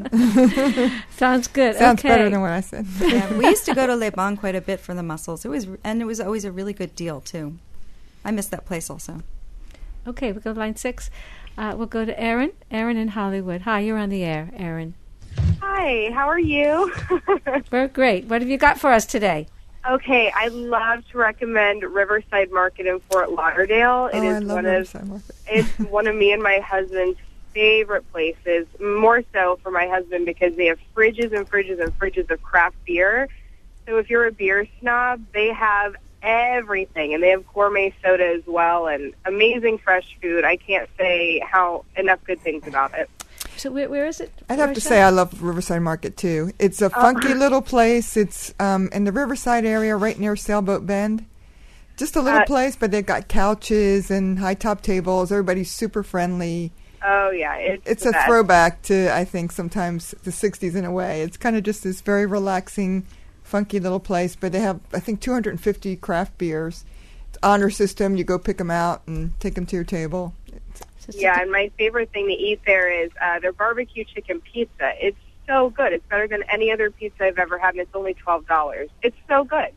Sounds good. Sounds okay. better than what I said. Yeah, we used to go to Le Bon quite a bit for the mussels. It was, and it was always a really good deal too. I miss that place also. Okay, we'll go to line six. Uh, we'll go to Erin. Erin in Hollywood. Hi, you're on the air, Erin. Hi, how are you? We're great. What have you got for us today? Okay, I'd love to recommend Riverside Market in Fort Lauderdale. It Oh, is I love one Riverside of Market. it's one of me and my husband's favorite places. More so for my husband because they have fridges and fridges and fridges of craft beer. So if you're a beer snob, they have everything, and they have gourmet soda as well, and amazing fresh food. I can't say how enough good things about it. So where, where is it? I'd have to say I love Riverside Market too. It's a funky little place. It's um, in the Riverside area, right near Sailboat Bend. Just a little Uh, place, but they've got couches and high top tables. Everybody's super friendly. Oh yeah, it's It's the a best. throwback to, I think, sometimes the sixties in a way. It's kind of just this very relaxing, funky little place. But they have, I think, two hundred fifty craft beers. It's honor system. You go pick them out and take them to your table. Yeah, and my favorite thing to eat there is uh, their barbecue chicken pizza. It's so good. It's better than any other pizza I've ever had, and it's only twelve dollars. It's so good.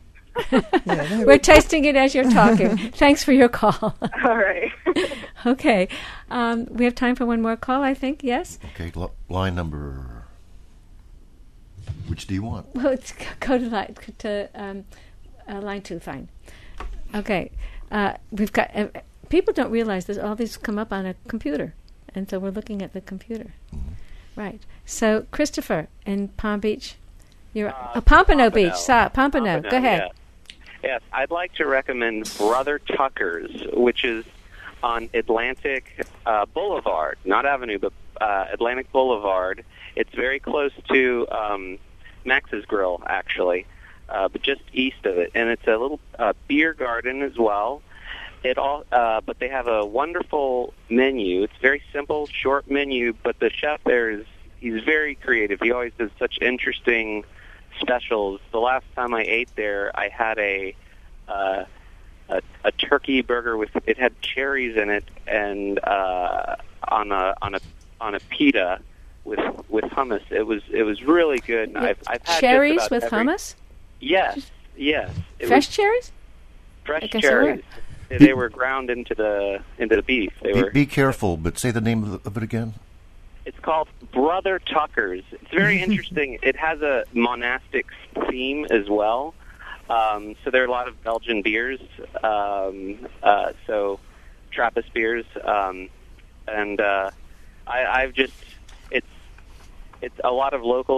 We're tasting it as you're talking. Thanks for your call. All right. Okay. Um, we have time for one more call, I think. Yes? Okay, l- line number. Which do you want? Well, it's, go to line, to, um, uh, line two, fine. Okay. Uh, we've got... Uh, people don't realize that all these come up on a computer, and so we're looking at the computer. Right. So, Christopher in Palm Beach, you're uh, uh, Pompano, Pompano. Beach. So, Pompano. Pompano, Go ahead. Yes. Yes, I'd like to recommend Brother Tucker's, which is on Atlantic uh, Boulevard, not Avenue, but uh, Atlantic Boulevard. It's very close to um, Max's Grill, actually, uh, but just east of it, and it's a little uh, beer garden as well. It all, uh, but they have a wonderful menu. It's very simple, short menu, but the chef there is he's very creative. He always does such interesting specials. The last time I ate there, I had a uh, a, a turkey burger with it had cherries in it, and uh, on a on a on a pita with with hummus. It was it was really good. And I've, I've had Cherries just with about every, hummus? Yes, yes. It Fresh was cherries? fresh I guess cherries. They, they were ground into the into the beef. They Be, were. be careful, but say the name of, the, of it again. It's called Brother Tucker's. It's very interesting. It has a monastic theme as well. Um, so there are a lot of Belgian beers. Um, uh, so Trappist beers, um, and uh, I, I've just it's it's a lot of locals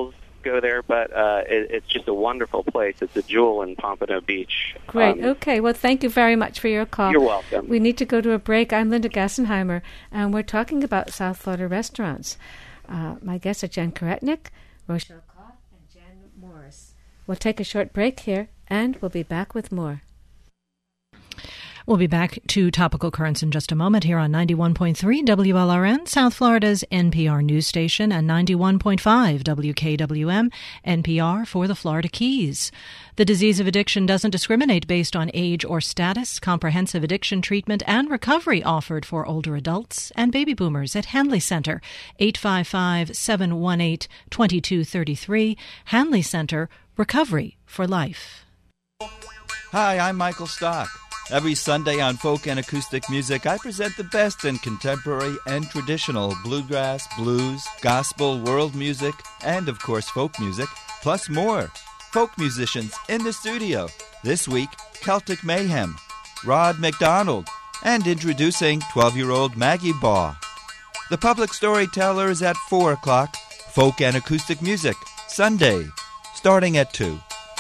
go there, but uh, it, it's just a wonderful place. It's a jewel in Pompano Beach. Great. Um, Okay. Well, thank you very much for your call. You're welcome. We need to go to a break. I'm Linda Gassenheimer, and we're talking about South Florida restaurants. Uh, my guests are Jen Karetnik, Rochelle Koff, and Jen Morris. We'll take a short break here, and we'll be back with more. We'll be back to Topical Currents in just a moment here on ninety-one point three W L R N, South Florida's N P R news station, and ninety-one point five W K W M, N P R for the Florida Keys. The disease of addiction doesn't discriminate based on age or status. Comprehensive addiction treatment and recovery offered for older adults and baby boomers at Hanley Center, eight five five, seven one eight, two two three three. Hanley Center, Recovery for Life. Hi, I'm Michael Stock. Every Sunday on Folk and Acoustic Music, I present the best in contemporary and traditional bluegrass, blues, gospel, world music, and, of course, folk music, plus more. Folk musicians in the studio. This week, Celtic Mayhem, Rod McDonald, and introducing twelve-year-old Maggie Baugh. The Public Storyteller is at four o'clock. Folk and Acoustic Music, Sunday, starting at two.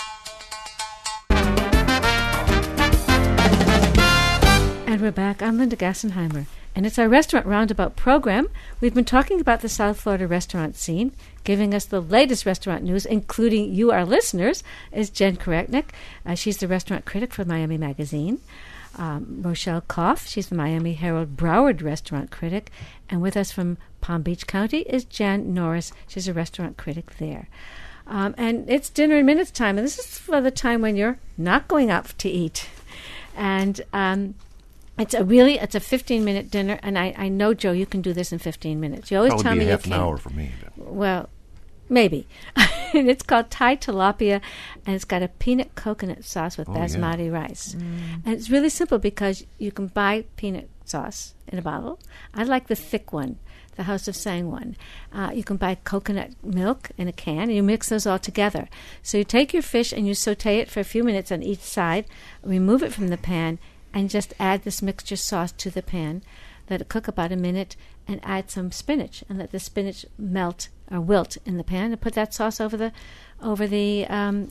And we're back. I'm Linda Gassenheimer, and it's our Restaurant Roundabout program. We've been talking about the South Florida restaurant scene. Giving us the latest restaurant news, including you, our listeners, is Jen Karetnik. Uh, she's the restaurant critic for Miami Magazine. Um, Rochelle Koff, she's the Miami Herald Broward restaurant critic. And with us from Palm Beach County is Jan Norris. She's a restaurant critic there. Um, and it's dinner in minutes time, and this is for the time when you're not going out to eat. And um, it's a really, it's a fifteen-minute dinner, and I, I know, Joe, you can do this in fifteen minutes. You always Probably tell be me a you half can. an hour for me. Well, maybe. And it's called Thai tilapia, and it's got a peanut coconut sauce with Oh, basmati yeah. rice. Mm. And it's really simple because you can buy peanut sauce in a bottle. I like the thick one, the House of Sang one. Uh, you can buy coconut milk in a can, and you mix those all together. So you take your fish and you saute it for a few minutes on each side, remove it from the pan, and just add this mixture sauce to the pan. Let it cook about a minute, and add some spinach, and let the spinach melt or wilt in the pan. And put that sauce over the over the um,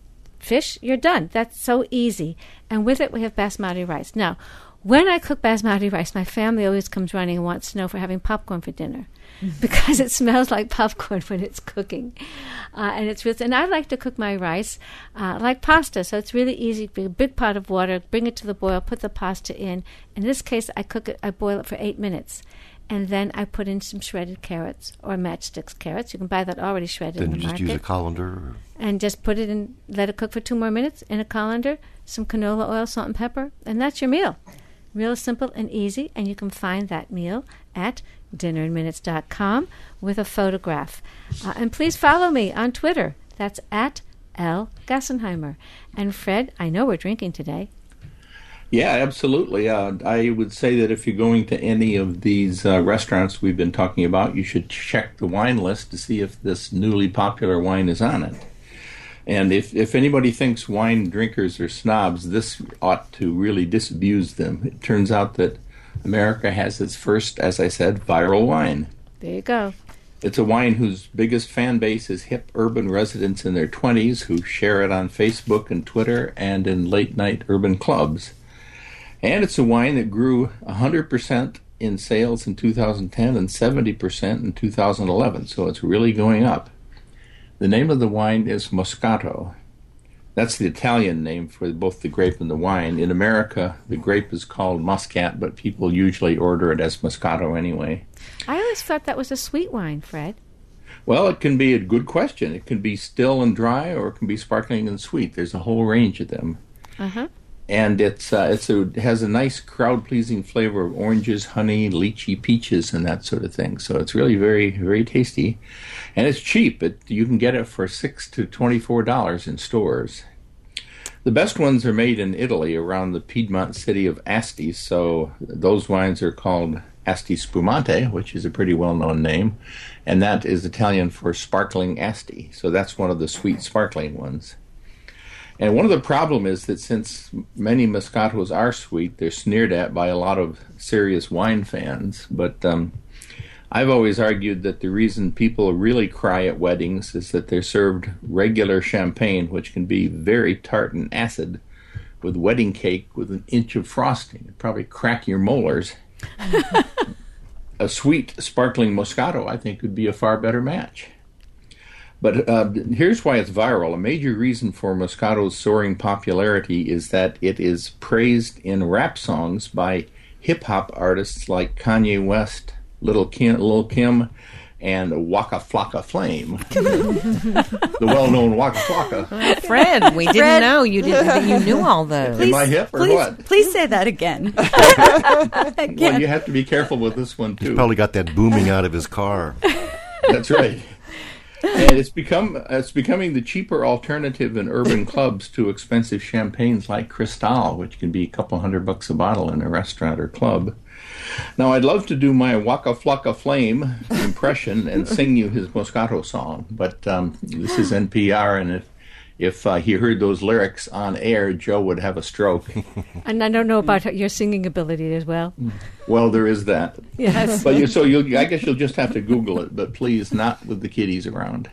fish. You're done. That's so easy. And with it, we have basmati rice. Now, when I cook basmati rice, my family always comes running and wants to know if we're having popcorn for dinner, because it smells like popcorn when it's cooking. Uh, and it's really, and I like to cook my rice uh, like pasta, so it's really easy. Bring a big pot of water, bring it to the boil, put the pasta in. In this case, I cook it, I boil it for eight minutes. And then I put in some shredded carrots or matchsticks carrots. You can buy that already shredded Then in the you just market. use a colander. Or? And just put it in, let it cook for two more minutes in a colander, some canola oil, salt and pepper, and that's your meal. Real simple and easy, and you can find that meal at dinner in minutes dot com with a photograph. Uh, and please follow me on Twitter. That's at L. Gassenheimer. And Fred, I know we're drinking today. Yeah, absolutely. Uh, I would say that if you're going to any of these uh, restaurants we've been talking about, you should check the wine list to see if this newly popular wine is on it. And if, if anybody thinks wine drinkers are snobs, this ought to really disabuse them. It turns out that America has its first, as I said, viral wine. There you go. It's a wine whose biggest fan base is hip urban residents in their twenties who share it on Facebook and Twitter and in late-night urban clubs. And it's a wine that grew one hundred percent in sales in two thousand ten and seventy percent in two thousand eleven, so it's really going up. The name of the wine is Moscato. That's the Italian name for both the grape and the wine. In America, the grape is called Muscat, but people usually order it as Moscato anyway. I always thought that was a sweet wine, Fred. Well, it can be a good question. It can be still and dry, or it can be sparkling and sweet. There's a whole range of them. Uh-huh. And it's uh, it's a, it has a nice crowd-pleasing flavor of oranges, honey, lychee, peaches, and that sort of thing. So it's really very, very tasty. And it's cheap. It, you can get it for six to twenty-four dollars in stores. The best ones are made in Italy around the Piedmont city of Asti. So those wines are called Asti Spumante, which is a pretty well-known name. And that is Italian for sparkling Asti. So that's one of the sweet sparkling ones. And one of the problems is that since many Moscatos are sweet, they're sneered at by a lot of serious wine fans. But um, I've always argued that the reason people really cry at weddings is that they're served regular champagne, which can be very tart and acid, with wedding cake with an inch of frosting. It'd probably crack your molars. A sweet, sparkling Moscato, I think, would be a far better match. But uh, here's why it's viral. A major reason for Moscato's soaring popularity is that it is praised in rap songs by hip-hop artists like Kanye West, Little Kim, Lil Kim, and Waka Flocka Flame. The well-known Waka Flocka. Fred, we didn't Fred. know you didn't that you knew all those. Am I hip or please, what? Please say that again. Well, you have to be careful with this one, too. He's probably got that booming out of his car. That's right. And it's become it's becoming the cheaper alternative in urban clubs to expensive champagnes like Cristal, which can be a couple hundred bucks a bottle in a restaurant or club. Now, I'd love to do my Waka Flocka Flame impression and sing you his Moscato song, but um, this is N P R, and if if uh, he heard those lyrics on air, Joe would have a stroke. And I don't know about your singing ability as well. Well, there is that. Yes. But you, so you'll, I guess you'll just have to Google it, but please not with the kiddies around.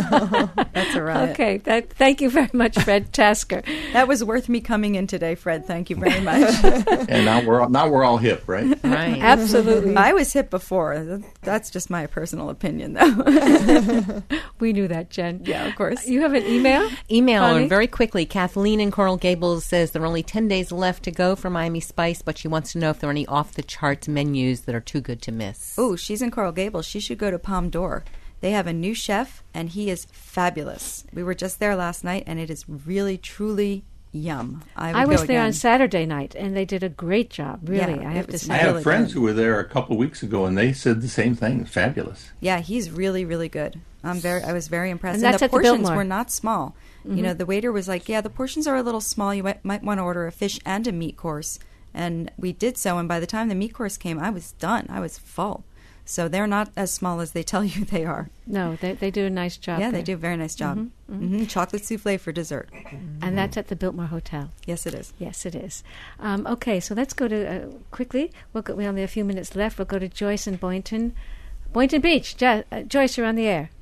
That's all right. Okay. That, thank you very much, Fred Tasker. That was worth me coming in today, Fred. Thank you very much. And now we're all, now we're all hip, right? Right. Absolutely. I was hip before. That's just my personal opinion, though. We knew that, Jen. Yeah, of course. You have an email? Email Bonnie? and very quickly. Kathleen in Coral Gables says there are only ten days left to go for Miami Spice, but she wants to know if there are any off-the-charts menus that are too good to miss. Oh, she's in Coral Gables. She should go to Palm d'Or. They have a new chef, and he is fabulous. We were just there last night, and it is really, truly yum. I, would I was go there again. on Saturday night, and they did a great job. Really, Yeah, I have it to was say. I have really friends good. who were there a couple of weeks ago, and they said the same thing. It's fabulous. Yeah, he's really, really good. I'm very, I was very impressed. And And, that's the at the portions Biltmore. were not small. Mhm. You know, the waiter was like, "Yeah, the portions are a little small. You might, might want to order a fish and a meat course." And we did so. And by the time the meat course came, I was done. I was full. So they're not as small as they tell you they are. No, they they do a nice job. Yeah, there. they do a very nice job. Mhm, mhm. hmm Chocolate souffle for dessert. And that's at the Biltmore Hotel. Yes, it is. Yes, it is. Um, okay, so let's go to, uh, quickly, we'll go, we only have a few minutes left. We'll go to Joyce in Boynton. Boynton Beach. Jo- uh, Joyce, you're on the air.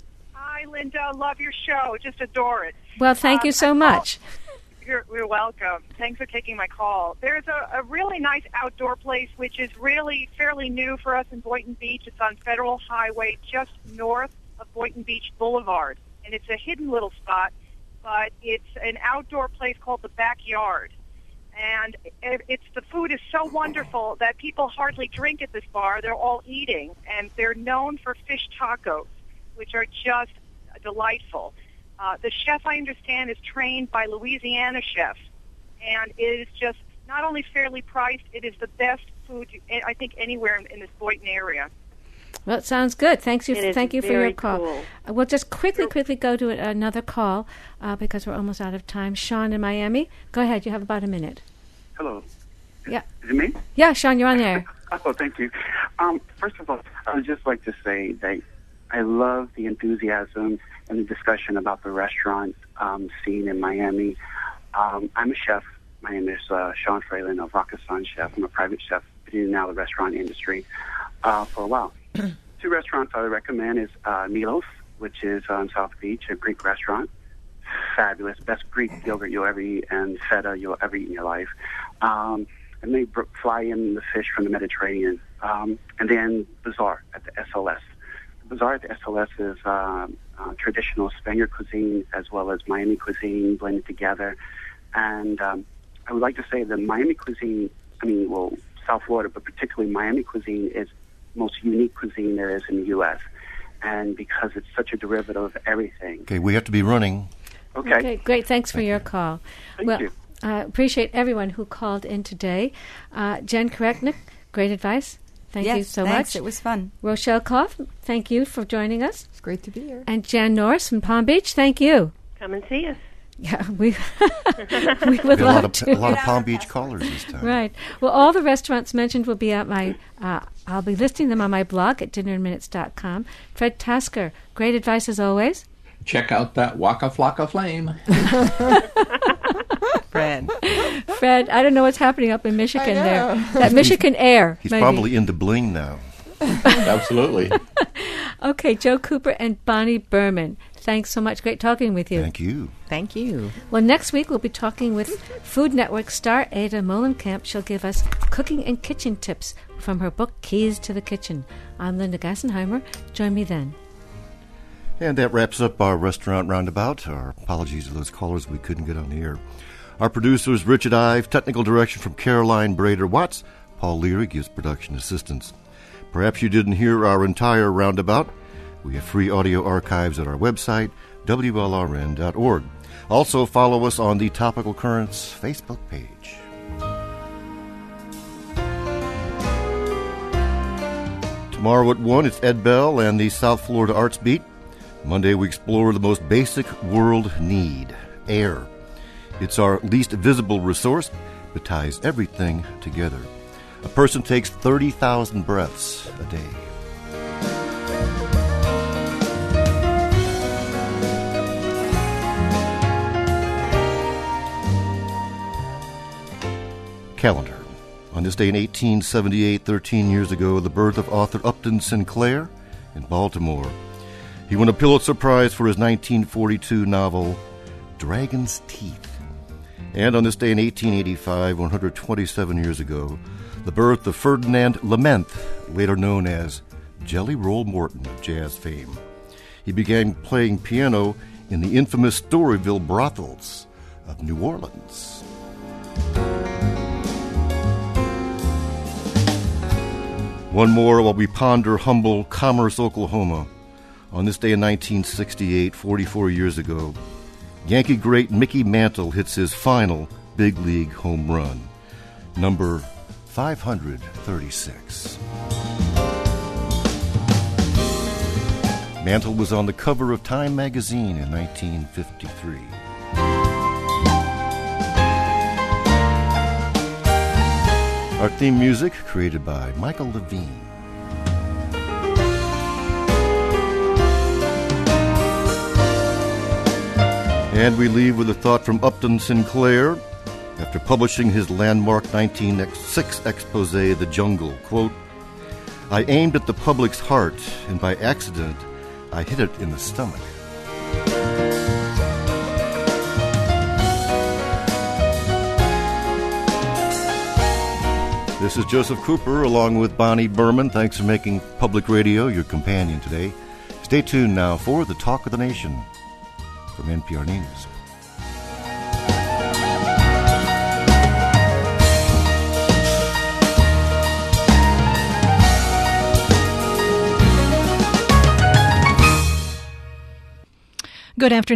Hi, Linda. Love your show. Just adore it. Well, thank Um, you so I much. You're, you're welcome. Thanks for taking my call. There's a, a really nice outdoor place which is really fairly new for us in Boynton Beach. It's on Federal Highway just north of Boynton Beach Boulevard. And it's a hidden little spot, but it's an outdoor place called The Backyard. And it, it's the food is so wonderful that people hardly drink at this bar. They're all eating. And they're known for fish tacos, which are just delightful. Uh, the chef, I understand, is trained by Louisiana chefs, and it is just not only fairly priced, it is the best food, you, I think, anywhere in, in this Boynton area. Well, it sounds good. Thanks you. It is Thank you for your very call. cool. Uh, we'll just quickly, quickly go to another call uh, because we're almost out of time. Sean in Miami. Go ahead. You have about a minute. Hello. Yeah. Is it me? Yeah, Sean, you're on there. Oh, thank you. Um, first of all, I would just like to say that I love the enthusiasm and the discussion about the restaurant um, scene in Miami. Um, I'm a chef. My name is uh, Sean Fralin of Rakkasan Chef. I'm a private chef, been in now the restaurant industry uh, for a while. Two restaurants I would recommend is uh, Milos, which is on South Beach, a Greek restaurant. Fabulous, best Greek yogurt you'll ever eat and feta you'll ever eat in your life. Um, and they br- fly in the fish from the Mediterranean. Um, and then Bazaar at the S L S. The Bazaar at the S L S is um, uh, traditional Spaniard cuisine as well as Miami cuisine blended together. And um, I would like to say that Miami cuisine, I mean, well, South Florida, but particularly Miami cuisine is the most unique cuisine there is in the U S And because it's such a derivative of everything. Okay, we have to be running. Okay. Okay, great. Thanks for your call. Thank well, you. Uh, appreciate everyone who called in today. Uh, Jen Koreknick, great advice. Thank Yes, you so thanks. much. It was fun. Rochelle Koff, thank you for joining us. It's great to be here. And Jan Norris from Palm Beach, thank you. Come and see us. Yeah, we we We would had a love lot of, to. a lot of Palm Beach callers this time. Right. Well, all the restaurants mentioned will be at my, uh, I'll be listing them on my blog at dinner in minutes dot com. Fred Tasker, great advice as always. Check out that Waka Flocka Flame. Fred. Fred, I don't know what's happening up in Michigan I know. there. That Michigan air. He's maybe. probably into bling now. Absolutely. Okay, Joe Cooper and Bonnie Berman, thanks so much. Great talking with you. Thank you. Thank you. Well, next week we'll be talking with Food Network star Ada Molenkamp. She'll give us cooking and kitchen tips from her book, Keys to the Kitchen. I'm Linda Gassenheimer. Join me then. And that wraps up our Restaurant Roundabout. Our apologies to those callers we couldn't get on the air. Our producer is Richard Ive, technical direction from Caroline Brader-Watts. Paul Leary gives production assistance. Perhaps you didn't hear our entire roundabout. We have free audio archives at our website, W L R N dot org. Also, follow us on the Topical Currents Facebook page. Tomorrow at one, it's Ed Bell and the South Florida Arts Beat. Monday, we explore the most basic world need, air. It's our least visible resource, but ties everything together. A person takes thirty thousand breaths a day. Calendar. On this day in eighteen seventy-eight, thirteen years ago, the birth of author Upton Sinclair in Baltimore. He won a Pulitzer Prize for his nineteen forty-two novel, Dragon's Teeth. And on this day in eighteen eighty-five, one hundred twenty-seven years ago, the birth of Ferdinand Lament, later known as Jelly Roll Morton of jazz fame. He began playing piano in the infamous Storyville brothels of New Orleans. One more while we ponder humble Commerce, Oklahoma. On this day in nineteen sixty-eight, forty-four years ago, Yankee great Mickey Mantle hits his final big league home run, number five hundred thirty-six. Mantle was on the cover of Time magazine in nineteen fifty-three. Our theme music created by Michael Levine. And we leave with a thought from Upton Sinclair after publishing his landmark nineteen oh six expose, The Jungle. Quote, I aimed at the public's heart, and by accident, I hit it in the stomach. This is Joseph Cooper along with Bonnie Berman. Thanks for making public radio your companion today. Stay tuned now for The Talk of the Nation from N P R News. Good afternoon.